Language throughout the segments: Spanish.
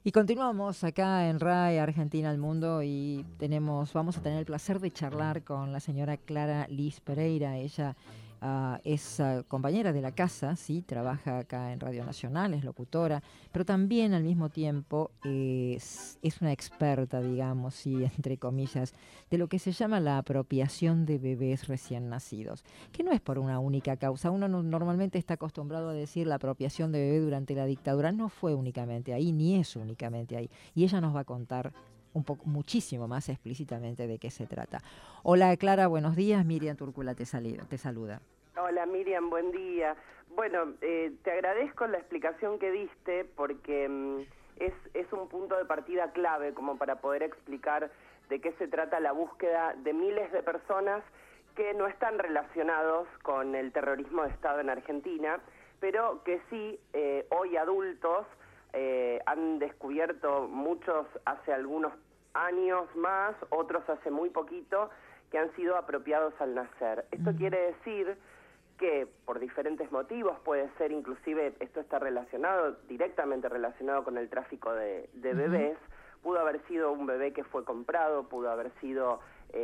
Y continuamos acá en RAE Argentina al Mundo y vamos a tener el placer de charlar con la señora Clara Liz Pereira. Ella es compañera de la casa, sí, trabaja acá en Radio Nacional, es locutora, pero también al mismo tiempo es una experta, digamos, sí, entre comillas, de lo que se llama la apropiación de bebés recién nacidos, que no es por una única causa. Uno normalmente está acostumbrado a decir la apropiación de bebé durante la dictadura. No fue únicamente ahí, ni es únicamente ahí. Y ella nos va a contar un poco, muchísimo más explícitamente de qué se trata. Hola Clara, buenos días. Miriam Túrcula te saluda. Hola Miriam, buen día. Bueno, te agradezco la explicación que diste porque es un punto de partida clave como para poder explicar de qué se trata la búsqueda de miles de personas que no están relacionados con el terrorismo de Estado en Argentina, pero que sí, hoy adultos, han descubierto muchos hace algunos años más, otros hace muy poquito, que han sido apropiados al nacer. Esto quiere decir que por diferentes motivos, puede ser inclusive, esto está directamente relacionado con el tráfico de bebés, pudo haber sido un bebé que fue comprado, pudo haber sido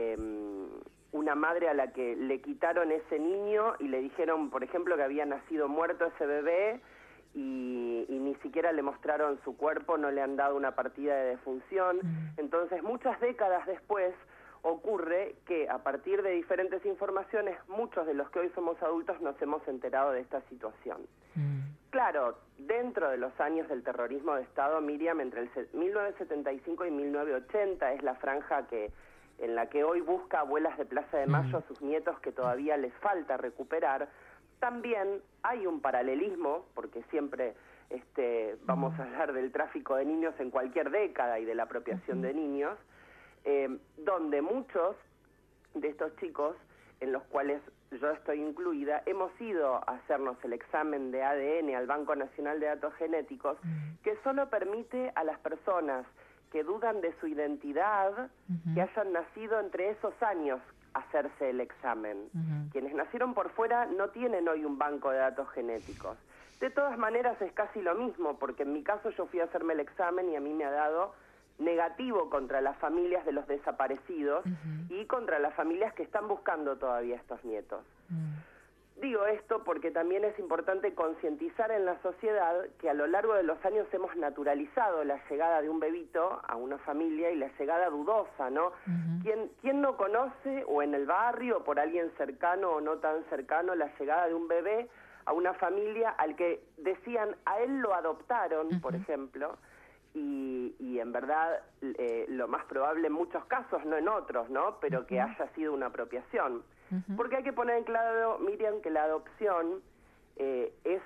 una madre a la que le quitaron ese niño y le dijeron, por ejemplo, que había nacido muerto ese bebé y ni siquiera le mostraron su cuerpo, no le han dado una partida de defunción. Entonces, muchas décadas después, ocurre que a partir de diferentes informaciones, muchos de los que hoy somos adultos nos hemos enterado de esta situación. Claro, dentro de los años del terrorismo de Estado, Miriam, entre el 1975 y 1980 es la franja en la que hoy busca abuelas de Plaza de Mayo a sus nietos que todavía les falta recuperar. También hay un paralelismo, porque siempre vamos a hablar del tráfico de niños en cualquier década y de la apropiación de niños, donde muchos de estos chicos, en los cuales yo estoy incluida, hemos ido a hacernos el examen de ADN al Banco Nacional de Datos Genéticos, que solo permite a las personas que dudan de su identidad, que hayan nacido entre esos años, hacerse el examen. Quienes nacieron por fuera no tienen hoy un banco de datos genéticos. De todas maneras es casi lo mismo, porque en mi caso yo fui a hacerme el examen y a mí me ha dado negativo contra las familias de los desaparecidos y contra las familias que están buscando todavía estos nietos. Digo esto porque también es importante concientizar en la sociedad que a lo largo de los años hemos naturalizado la llegada de un bebito a una familia y la llegada dudosa, ¿no? ¿Quién no conoce, o en el barrio, o por alguien cercano o no tan cercano, la llegada de un bebé a una familia al que decían a él lo adoptaron, por ejemplo, y en verdad lo más probable en muchos casos, no en otros, ¿no? Pero que haya sido una apropiación. Porque hay que poner en claro, Miriam, que la adopción es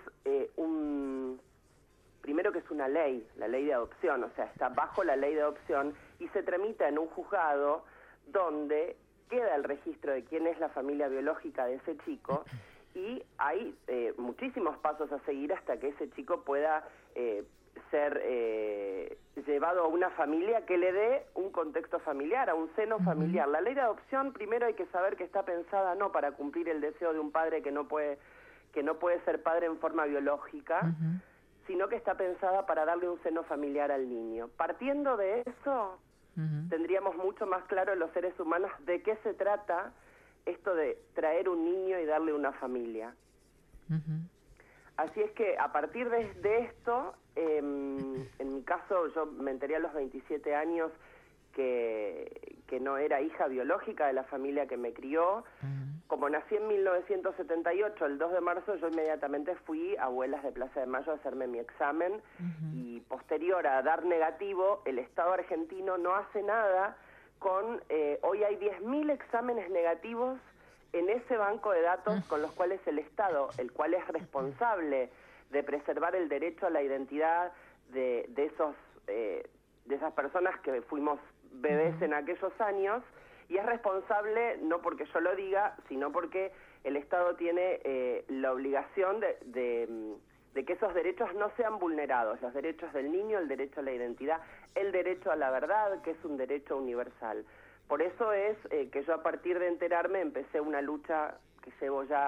primero que es una ley, la ley de adopción, o sea, está bajo la ley de adopción y se tramita en un juzgado donde queda el registro de quién es la familia biológica de ese chico y hay muchísimos pasos a seguir hasta que ese chico pueda ser llevado a una familia que le dé un contexto familiar, a un seno familiar. La ley de adopción, primero hay que saber que está pensada no para cumplir el deseo de un padre que no puede ser padre en forma biológica, sino que está pensada para darle un seno familiar al niño. Partiendo de eso, tendríamos mucho más claro los seres humanos de qué se trata esto de traer un niño y darle una familia. Así es que a partir de esto, en mi caso yo me enteré a los 27 años que no era hija biológica de la familia que me crió. Como nací en 1978, el 2 de marzo, yo inmediatamente fui a Abuelas de Plaza de Mayo a hacerme mi examen y posterior a dar negativo, el Estado argentino no hace nada con... hoy hay 10.000 exámenes negativos en ese banco de datos con los cuales el Estado, el cual es responsable de preservar el derecho a la identidad de esas personas que fuimos bebés en aquellos años, y es responsable no porque yo lo diga, sino porque el Estado tiene la obligación de que esos derechos no sean vulnerados, los derechos del niño, el derecho a la identidad, el derecho a la verdad, que es un derecho universal. Por eso es que yo a partir de enterarme empecé una lucha que llevo ya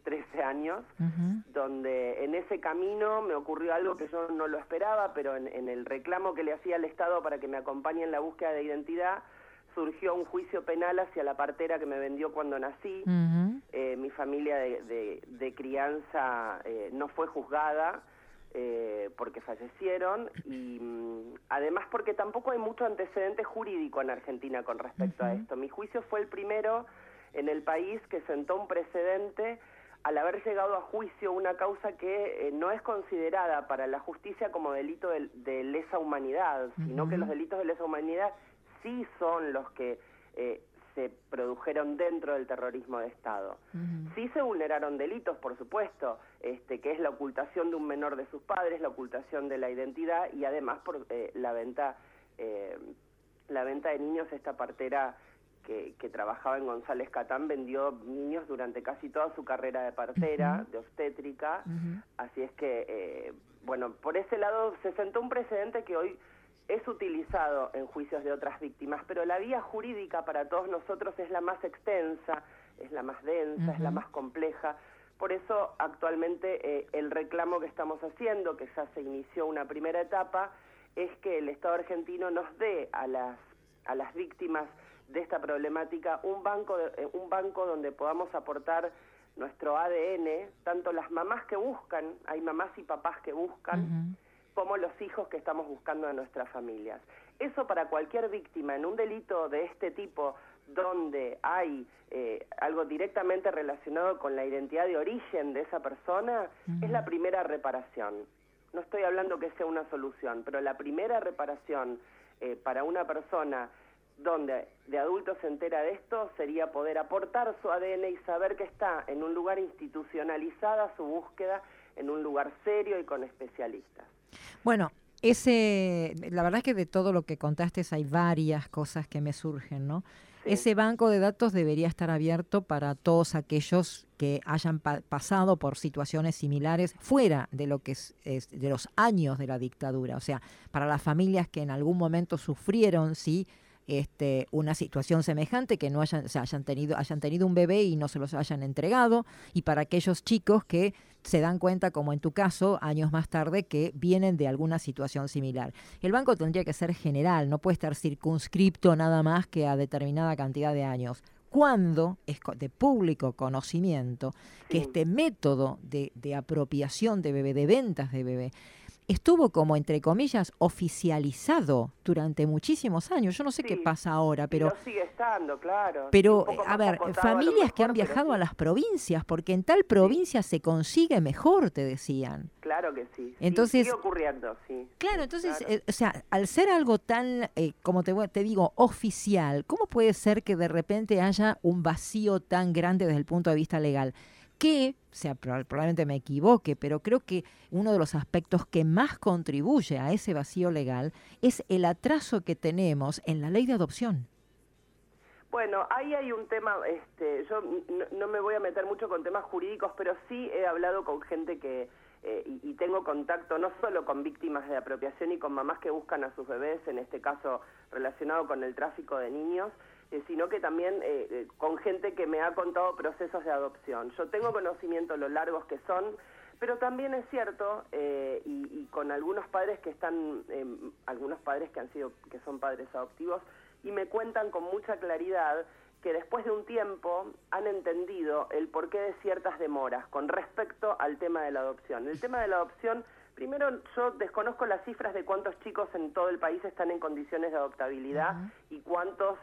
13 años, Ujú. donde en ese camino me ocurrió algo que yo no lo esperaba, pero en el reclamo que le hacía al Estado para que me acompañe en la búsqueda de identidad, surgió un juicio penal hacia la partera que me vendió cuando nací. Ujú. Mi familia de crianza no fue juzgada porque fallecieron y además porque tampoco hay mucho antecedente jurídico en Argentina con respecto a esto. Mi juicio fue el primero en el país que sentó un precedente al haber llegado a juicio una causa que no es considerada para la justicia como delito de lesa humanidad, sino que los delitos de lesa humanidad sí son los que se produjeron dentro del terrorismo de Estado. Sí se vulneraron delitos, por supuesto, que es la ocultación de un menor de sus padres, la ocultación de la identidad y además por la venta de niños. Esta partera que trabajaba en González Catán vendió niños durante casi toda su carrera de partera, de obstétrica, así es que, bueno, por ese lado se sentó un precedente que hoy es utilizado en juicios de otras víctimas, pero la vía jurídica para todos nosotros es la más extensa, es la más densa, es la más compleja. Por eso actualmente el reclamo que estamos haciendo, que ya se inició una primera etapa, es que el Estado argentino nos dé a las víctimas de esta problemática un banco donde podamos aportar nuestro ADN, tanto las mamás que buscan, hay mamás y papás que buscan, como los hijos que estamos buscando de nuestras familias. Eso para cualquier víctima en un delito de este tipo, donde hay algo directamente relacionado con la identidad de origen de esa persona, es la primera reparación. No estoy hablando que sea una solución, pero la primera reparación para una persona donde de adulto se entera de esto sería poder aportar su ADN y saber que está en un lugar institucionalizada su búsqueda, en un lugar serio y con especialistas. Bueno, la verdad es que de todo lo que contaste hay varias cosas que me surgen, ¿no? Sí. Ese banco de datos debería estar abierto para todos aquellos que hayan pasado por situaciones similares fuera de lo que es de los años de la dictadura. O sea, para las familias que en algún momento sufrieron, sí, una situación semejante, que no hayan tenido un bebé y no se los hayan entregado, y para aquellos chicos que se dan cuenta, como en tu caso, años más tarde, que vienen de alguna situación similar. El banco tendría que ser general, no puede estar circunscripto nada más que a determinada cantidad de años. Cuando es de público conocimiento que este método de apropiación de bebé, de ventas de bebé, estuvo como, entre comillas, oficializado durante muchísimos años. Yo no sé qué pasa ahora, pero... Lo sigue estando, claro. Pero, a ver, familias que han viajado a las provincias, porque en tal provincia se consigue mejor, te decían. Claro que sí. Entonces, sigue ocurriendo, sí. Claro, entonces, o sea, al ser algo tan, como te digo, oficial, ¿cómo puede ser que de repente haya un vacío tan grande desde el punto de vista legal? Que, o sea, probablemente me equivoque, pero creo que uno de los aspectos que más contribuye a ese vacío legal es el atraso que tenemos en la ley de adopción. Bueno, ahí hay un tema, yo no me voy a meter mucho con temas jurídicos, pero sí he hablado con gente que, y tengo contacto no solo con víctimas de apropiación y con mamás que buscan a sus bebés, en este caso relacionado con el tráfico de niños, sino que también con gente que me ha contado procesos de adopción. Yo tengo conocimiento de lo largos que son, pero también es cierto, y con algunos padres que están, algunos padres que son padres adoptivos, y me cuentan con mucha claridad que después de un tiempo han entendido el porqué de ciertas demoras con respecto al tema de la adopción. El tema de la adopción, primero yo desconozco las cifras de cuántos chicos en todo el país están en condiciones de adoptabilidad y cuántos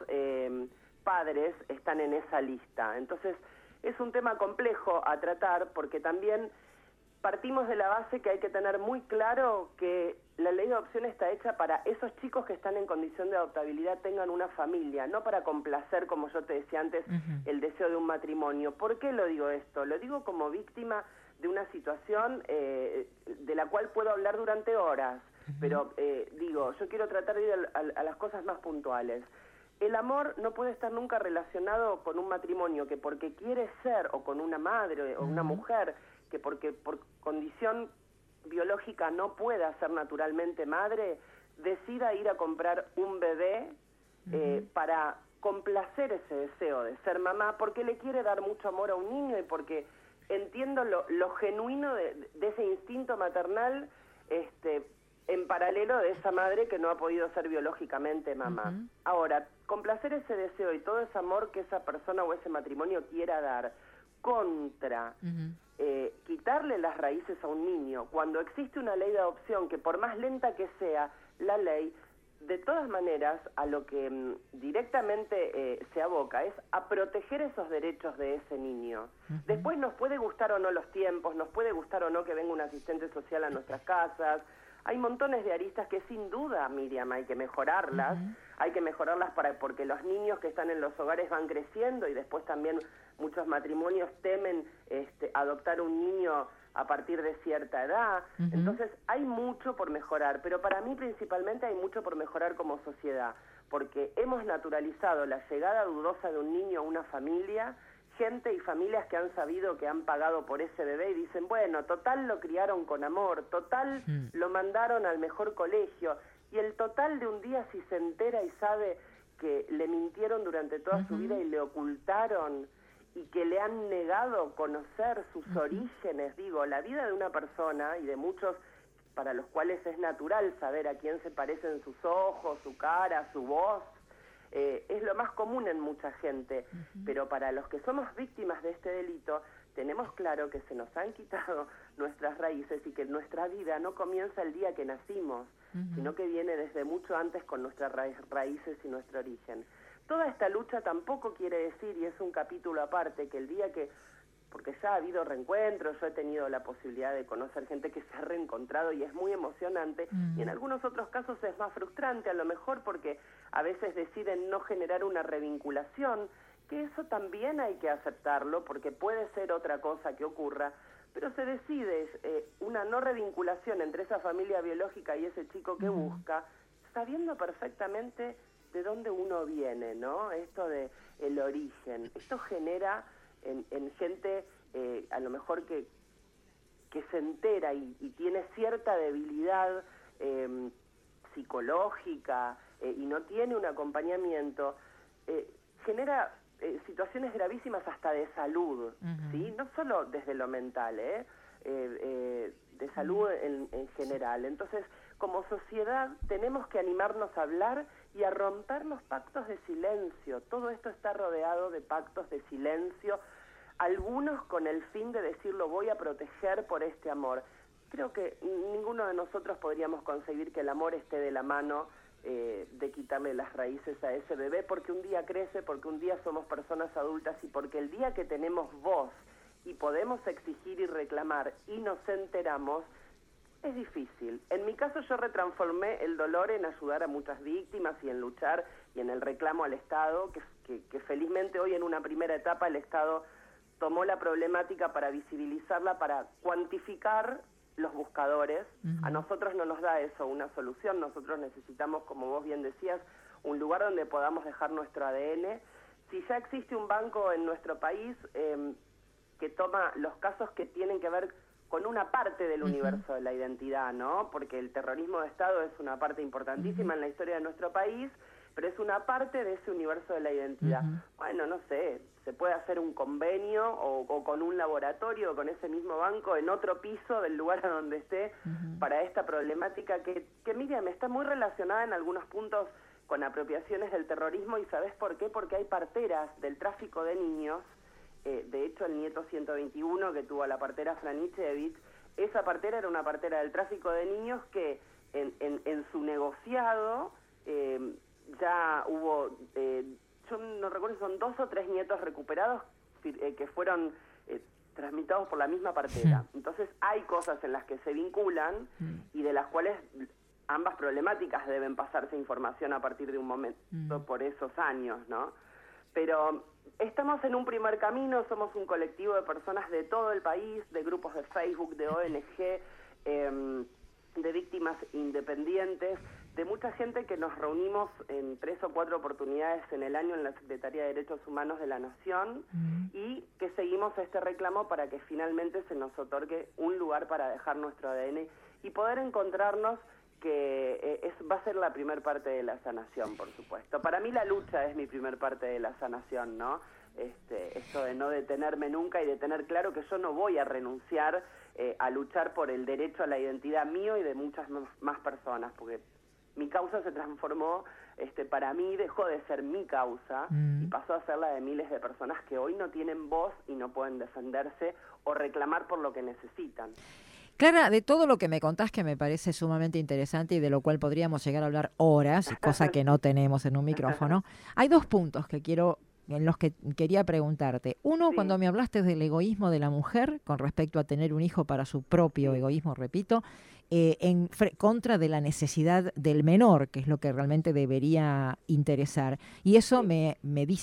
padres están en esa lista. Entonces es un tema complejo a tratar porque también partimos de la base que hay que tener muy claro que la ley de adopción está hecha para esos chicos que están en condición de adoptabilidad tengan una familia, no para complacer, como yo te decía antes, el deseo de un matrimonio. ¿Por qué lo digo esto? Lo digo como víctima de una situación de la cual puedo hablar durante horas, pero digo, yo quiero tratar de ir a las cosas más puntuales. El amor no puede estar nunca relacionado con un matrimonio que porque quiere ser, o con una madre o una mujer, que porque por condición biológica no pueda ser naturalmente madre, decida ir a comprar un bebé para complacer ese deseo de ser mamá, porque le quiere dar mucho amor a un niño y porque entiendo lo genuino de ese instinto maternal, en paralelo de esa madre que no ha podido ser biológicamente mamá. Ahora, complacer ese deseo y todo ese amor que esa persona o ese matrimonio quiera dar contra quitarle las raíces a un niño, cuando existe una ley de adopción que por más lenta que sea la ley, de todas maneras a lo que directamente se aboca es a proteger esos derechos de ese niño. Después nos puede gustar o no los tiempos, nos puede gustar o no que venga un asistente social a nuestras casas. Hay montones de aristas que sin duda, Miriam, hay que mejorarlas. Hay que mejorarlas porque los niños que están en los hogares van creciendo y después también muchos matrimonios temen adoptar un niño a partir de cierta edad. Entonces hay mucho por mejorar, pero para mí principalmente hay mucho por mejorar como sociedad, porque hemos naturalizado la llegada dudosa de un niño a una familia, gente y familias que han sabido que han pagado por ese bebé y dicen, bueno, total lo criaron con amor, total lo mandaron al mejor colegio, y el total de un día si se entera y sabe que le mintieron durante toda su vida y le ocultaron y que le han negado conocer sus orígenes, digo, la vida de una persona y de muchos para los cuales es natural saber a quién se parecen sus ojos, su cara, su voz, es lo más común en mucha gente, pero para los que somos víctimas de este delito, tenemos claro que se nos han quitado nuestras raíces y que nuestra vida no comienza el día que nacimos, sino que viene desde mucho antes con nuestras raíces y nuestro origen. Toda esta lucha tampoco quiere decir, y es un capítulo aparte, que el día que, porque ya ha habido reencuentros, yo he tenido la posibilidad de conocer gente que se ha reencontrado y es muy emocionante, y en algunos otros casos es más frustrante, a lo mejor porque a veces deciden no generar una revinculación, que eso también hay que aceptarlo, porque puede ser otra cosa que ocurra, pero se decide una no revinculación entre esa familia biológica y ese chico que busca, sabiendo perfectamente de dónde uno viene, ¿no? Esto de el origen. Esto genera en gente a lo mejor que se entera y tiene cierta debilidad psicológica y no tiene un acompañamiento, genera situaciones gravísimas hasta de salud, ¿sí? No solo desde lo mental, de salud en general. Entonces, como sociedad tenemos que animarnos a hablar y a romper los pactos de silencio. Todo esto está rodeado de pactos de silencio, algunos con el fin de decir lo voy a proteger por este amor. Creo que ninguno de nosotros podríamos concebir que el amor esté de la mano de quitarle las raíces a ese bebé, porque un día crece, porque un día somos personas adultas y porque el día que tenemos voz y podemos exigir y reclamar y nos enteramos, es difícil. En mi caso yo retransformé el dolor en ayudar a muchas víctimas y en luchar y en el reclamo al Estado, que felizmente hoy en una primera etapa el Estado tomó la problemática para visibilizarla, para cuantificar los buscadores. A nosotros no nos da eso una solución, nosotros necesitamos, como vos bien decías, un lugar donde podamos dejar nuestro ADN. Si ya existe un banco en nuestro país que toma los casos que tienen que ver con una parte del universo de la identidad, ¿no? Porque el terrorismo de Estado es una parte importantísima en la historia de nuestro país, pero es una parte de ese universo de la identidad. Bueno, no sé, se puede hacer un convenio o con un laboratorio o con ese mismo banco en otro piso del lugar a donde esté para esta problemática que Miriam, está muy relacionada en algunos puntos con apropiaciones del terrorismo. ¿Y sabes por qué? Porque hay parteras del tráfico de niños. De hecho, el nieto 121 que tuvo a la partera Franichevich, esa partera era una partera del tráfico de niños que en su negociado ya hubo, yo no recuerdo si son 2 o 3 nietos recuperados que fueron transmitidos por la misma partera. Entonces hay cosas en las que se vinculan y de las cuales ambas problemáticas deben pasarse información a partir de un momento por esos años, ¿no? Pero estamos en un primer camino, somos un colectivo de personas de todo el país, de grupos de Facebook, de ONG, de víctimas independientes, de mucha gente que nos reunimos en 3 o 4 oportunidades en el año en la Secretaría de Derechos Humanos de la Nación y que seguimos este reclamo para que finalmente se nos otorgue un lugar para dejar nuestro ADN y poder encontrarnos, que va a ser la primer parte de la sanación, por supuesto. Para mí la lucha es mi primer parte de la sanación, ¿no? esto de no detenerme nunca y de tener claro que yo no voy a renunciar a luchar por el derecho a la identidad mío y de muchas más personas, porque mi causa se transformó, para mí dejó de ser mi causa y pasó a ser la de miles de personas que hoy no tienen voz y no pueden defenderse o reclamar por lo que necesitan. Clara, de todo lo que me contás, que me parece sumamente interesante y de lo cual podríamos llegar a hablar horas, cosa que no tenemos en un micrófono, hay dos puntos en los que quería preguntarte. Uno, Sí. cuando me hablaste del egoísmo de la mujer con respecto a tener un hijo para su propio egoísmo, repito, contra de la necesidad del menor, que es lo que realmente debería interesar. Y eso me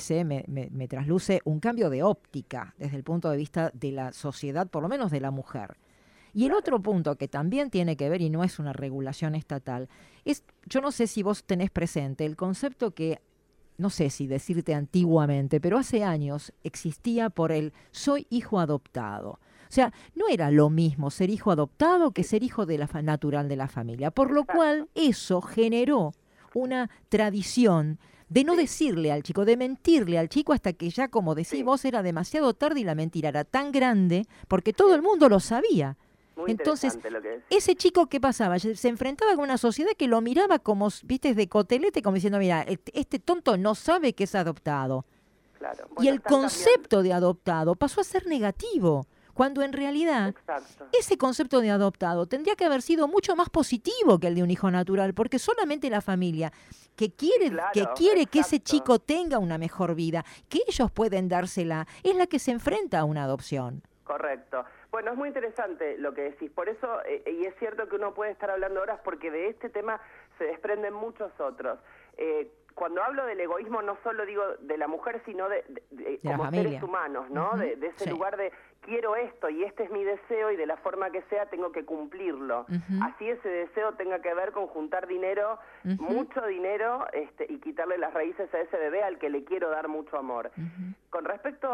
trasluce un cambio de óptica desde el punto de vista de la sociedad, por lo menos de la mujer. Y el otro punto que también tiene que ver, y no es una regulación estatal, es, yo no sé si vos tenés presente el concepto que, no sé si decirte antiguamente, pero hace años existía por el soy hijo adoptado. O sea, no era lo mismo ser hijo adoptado que ser hijo de natural de la familia, por lo cual eso generó una tradición de no decirle al chico, de mentirle al chico hasta que ya, como decís vos, era demasiado tarde y la mentira era tan grande porque todo el mundo lo sabía. Muy Entonces, lo que decís. ese chico, ¿qué pasaba? Se enfrentaba con una sociedad que lo miraba como, viste, de cotelete, como diciendo, mira, este tonto no sabe que es adoptado. Claro. Y el concepto de adoptado pasó a ser negativo, cuando en realidad ese concepto de adoptado tendría que haber sido mucho más positivo que el de un hijo natural, porque solamente la familia que quiere que ese chico tenga una mejor vida, que ellos pueden dársela, es la que se enfrenta a una adopción. Correcto. Bueno, es muy interesante lo que decís. Por eso, y es cierto que uno puede estar hablando horas porque de este tema se desprenden muchos otros. Cuando hablo del egoísmo no solo digo de la mujer, sino de como seres humanos, ¿no? De ese lugar de quiero esto y este es mi deseo y de la forma que sea tengo que cumplirlo. Así ese deseo tenga que ver con juntar dinero, mucho dinero, y quitarle las raíces a ese bebé al que le quiero dar mucho amor. Con respecto...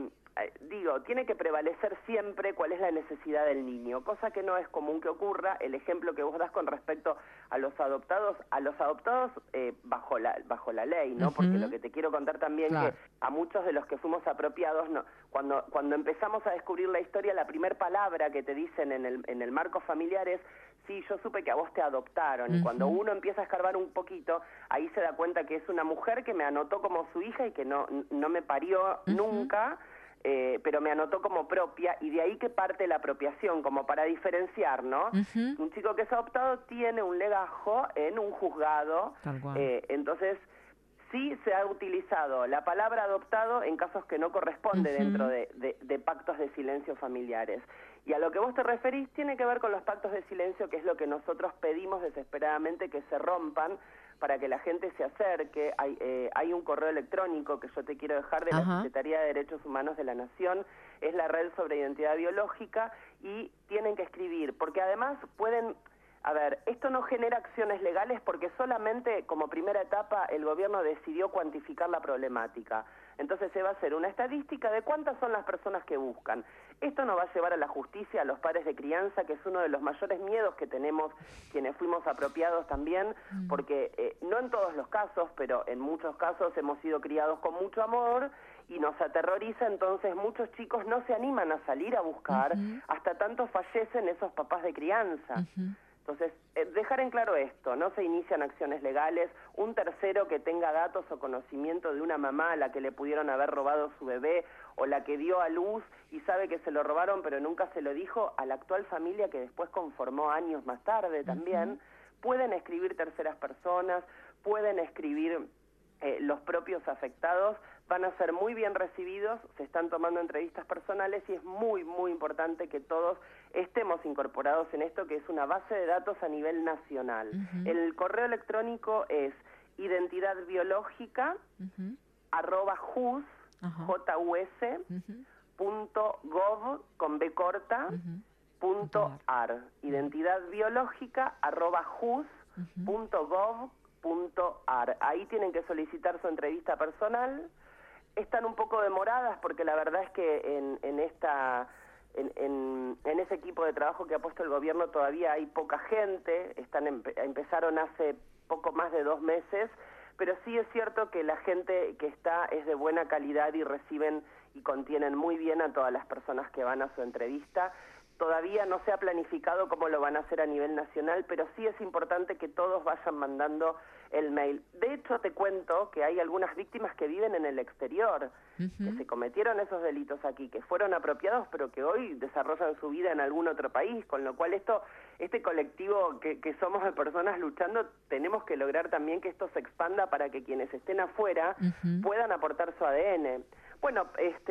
tiene que prevalecer siempre cuál es la necesidad del niño, cosa que no es común que ocurra. El ejemplo que vos das con respecto a los adoptados bajo la ley, ¿no? Porque lo que te quiero contar también que a muchos de los que fuimos apropiados, no, cuando empezamos a descubrir la historia, la primer palabra que te dicen en el marco familiar es sí, yo supe que a vos te adoptaron. Y cuando uno empieza a escarbar un poquito, ahí se da cuenta que es una mujer que me anotó como su hija y que no me parió nunca, pero me anotó como propia, y de ahí que parte la apropiación, como para diferenciar, ¿no? Un chico que es adoptado tiene un legajo en un juzgado, entonces sí se ha utilizado la palabra adoptado en casos que no corresponde dentro de pactos de silencio familiares. Y a lo que vos te referís tiene que ver con los pactos de silencio, que es lo que nosotros pedimos desesperadamente que se rompan para que la gente se acerque. Hay un correo electrónico que yo te quiero dejar de la Secretaría de Derechos Humanos de la Nación, es la Red sobre Identidad Biológica, y tienen que escribir, porque además pueden... A ver, esto no genera acciones legales porque solamente como primera etapa el gobierno decidió cuantificar la problemática. Entonces se va a hacer una estadística de cuántas son las personas que buscan. Esto nos va a llevar a la justicia, a los padres de crianza, que es uno de los mayores miedos que tenemos quienes fuimos apropiados también, porque no en todos los casos, pero en muchos casos hemos sido criados con mucho amor y nos aterroriza, entonces muchos chicos no se animan a salir a buscar, hasta tanto fallecen esos papás de crianza. Entonces, dejar en claro esto, no se inician acciones legales, un tercero que tenga datos o conocimiento de una mamá a la que le pudieron haber robado su bebé o la que dio a luz y sabe que se lo robaron pero nunca se lo dijo a la actual familia que después conformó años más tarde también, pueden escribir terceras personas, pueden escribir los propios afectados, van a ser muy bien recibidos, se están tomando entrevistas personales y es muy, muy importante que todos estemos incorporados en esto, que es una base de datos a nivel nacional. El correo electrónico es identidadbiológica @jus .gov con B corta .ar, identidadbiológica @jus.gov.ar. Ahí tienen que solicitar su entrevista personal. Están un poco demoradas porque la verdad es que en ese equipo de trabajo que ha puesto el gobierno todavía hay poca gente, empezaron hace poco más de 2 meses, pero sí es cierto que la gente que está es de buena calidad y reciben y contienen muy bien a todas las personas que van a su entrevista. Todavía no se ha planificado cómo lo van a hacer a nivel nacional, pero sí es importante que todos vayan mandando el mail. De hecho, te cuento que hay algunas víctimas que viven en el exterior, que se cometieron esos delitos aquí, que fueron apropiados, pero que hoy desarrollan su vida en algún otro país, con lo cual este colectivo que somos de personas luchando, tenemos que lograr también que esto se expanda para que quienes estén afuera puedan aportar su ADN. Bueno,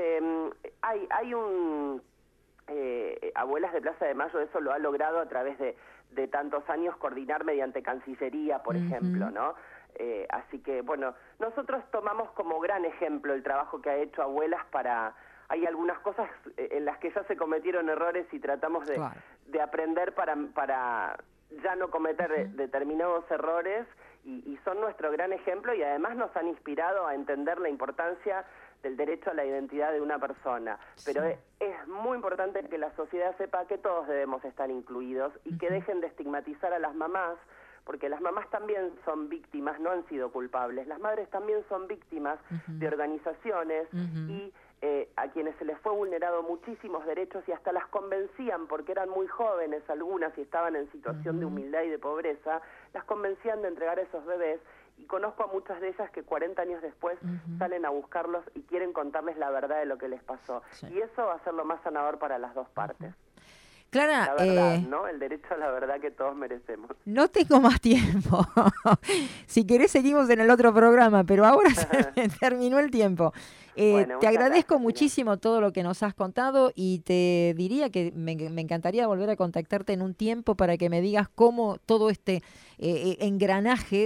hay un... Abuelas de Plaza de Mayo eso lo ha logrado a través de tantos años coordinar mediante Cancillería, por ejemplo, ¿no? Así que, bueno, nosotros tomamos como gran ejemplo el trabajo que ha hecho Abuelas hay algunas cosas en las que ya se cometieron errores y tratamos de aprender para ya no cometer determinados errores y son nuestro gran ejemplo y además nos han inspirado a entender la importancia del derecho a la identidad de una persona. Pero es muy importante que la sociedad sepa que todos debemos estar incluidos y que dejen de estigmatizar a las mamás, porque las mamás también son víctimas, no han sido culpables. Las madres también son víctimas de organizaciones y a quienes se les fue vulnerado muchísimos derechos y hasta las convencían, porque eran muy jóvenes algunas y estaban en situación de humildad y de pobreza, las convencían de entregar a esos bebés. Y conozco a muchas de ellas que 40 años después salen a buscarlos y quieren contarles la verdad de lo que les pasó. Y eso va a ser lo más sanador para las dos partes. Clara, la verdad, ¿no? El derecho a la verdad que todos merecemos. No tengo más tiempo. Si querés seguimos en el otro programa, pero ahora se me terminó el tiempo. Bueno, te agradezco gracias, muchísimo todo lo que nos has contado y te diría que me encantaría volver a contactarte en un tiempo para que me digas cómo todo este engranaje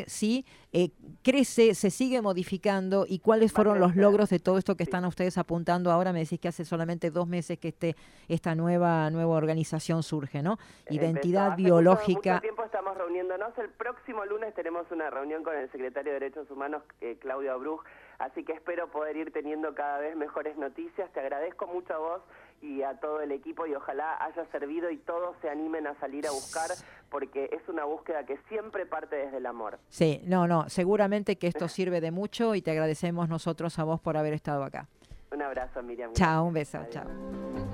crece, se sigue modificando y cuáles fueron los logros de todo esto que están ustedes apuntando ahora. Me decís que hace solamente 2 meses que esta nueva organización surge, ¿no? Identidad biológica. Mucho tiempo estamos reuniéndonos. El próximo lunes tenemos una reunión con el secretario de Derechos Humanos, Claudio Abruj, así que espero poder ir teniendo cada vez mejores noticias. Te agradezco mucho a vos y a todo el equipo y ojalá haya servido y todos se animen a salir a buscar, porque es una búsqueda que siempre parte desde el amor. Sí, no, seguramente que esto sirve de mucho y te agradecemos nosotros a vos por haber estado acá. Un abrazo, Miriam. Chao, un beso, Adiós. chao.